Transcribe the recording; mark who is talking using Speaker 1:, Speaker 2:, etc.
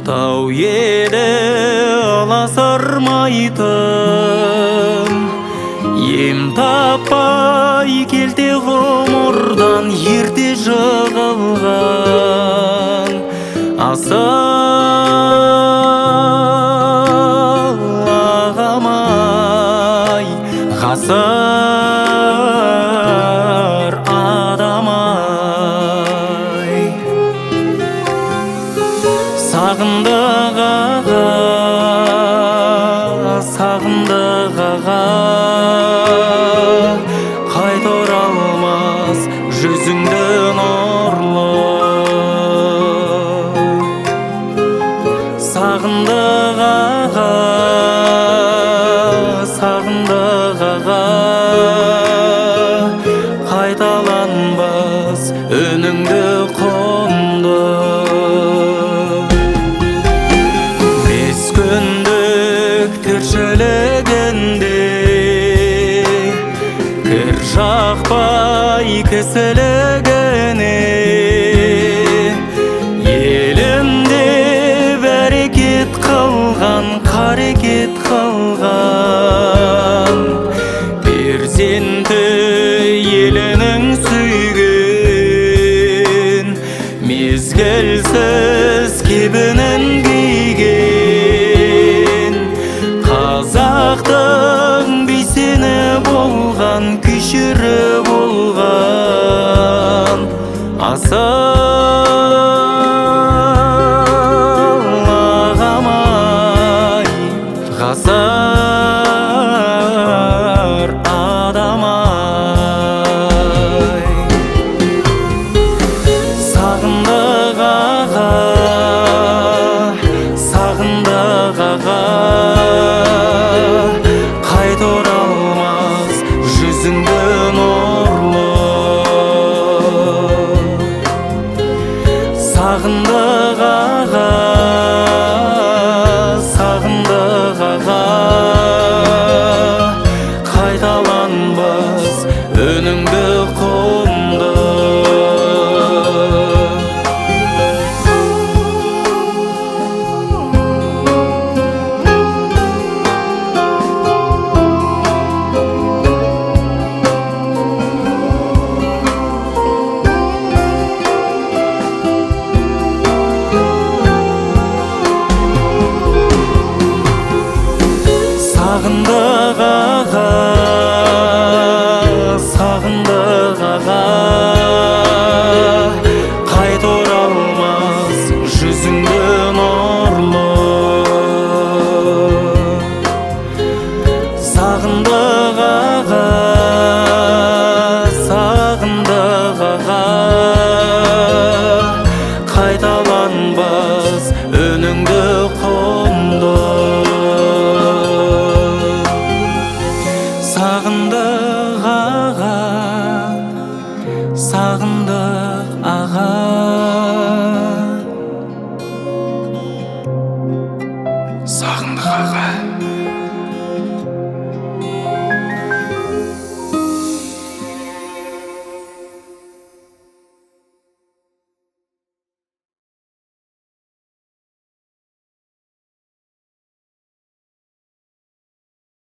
Speaker 1: тау елі аласармайтын, ем таппай келте ғұмырдан ерте жығылған асыл ағам-ай, ғасыр адам-ай. Сағындық аға, сағындық аға, қайта оралмас жүзіңді нұрлы. Сағындық аға, сағындық аға, қайталанбас үніңді қонды. Бес күндік тіршілігінде кір жақпай кісілігіне, елімде бәрекет қылған, қарекет қылған, перзенті елінің сүйген, мезгілсіз кебінін киген, қазақтың бейсені болған, күйшірі болған асыл ағам-ай, ғасыр адам-ай. Сағындық аға, сағындық аға, қайта оралмас жүзіңді нұрлы. Сағындық аға, сағындық аға, қайталанбас үніңді қонды. Сағындық аға, сағындық аға, қайта оралмас жүзіңді нұрлы. Сағындық аға, сағындық аға, қайталанбас үніңді қонды. Сағындық аға, сағындық аға, сағындық аға.